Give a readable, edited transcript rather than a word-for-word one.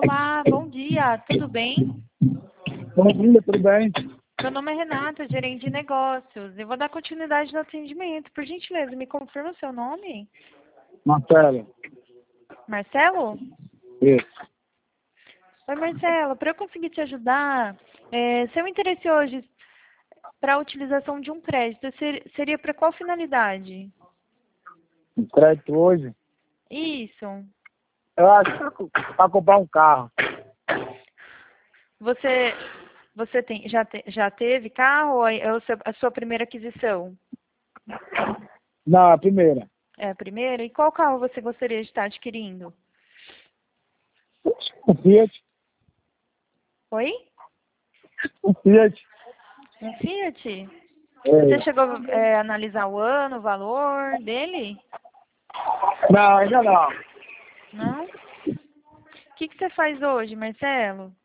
Olá, bom dia, tudo bem? Bom dia, tudo bem? Meu nome é Renata, gerente de negócios. Eu vou dar continuidade no atendimento. Por gentileza, me confirma o seu nome? Marcelo. Marcelo? Isso. Oi, Marcelo, para eu conseguir te ajudar, seu interesse hoje para a utilização de um crédito seria para qual finalidade? Um crédito hoje? Isso. Eu acho que para comprar um carro. Você já teve carro ou é a sua primeira aquisição? Não, a primeira. É a primeira? E qual carro você gostaria de estar adquirindo? Um Fiat. Oi? Um Fiat. Um Fiat? Você É. chegou a analisar o ano, o valor dele? Não, ainda não. Não? O que você faz hoje, Marcelo?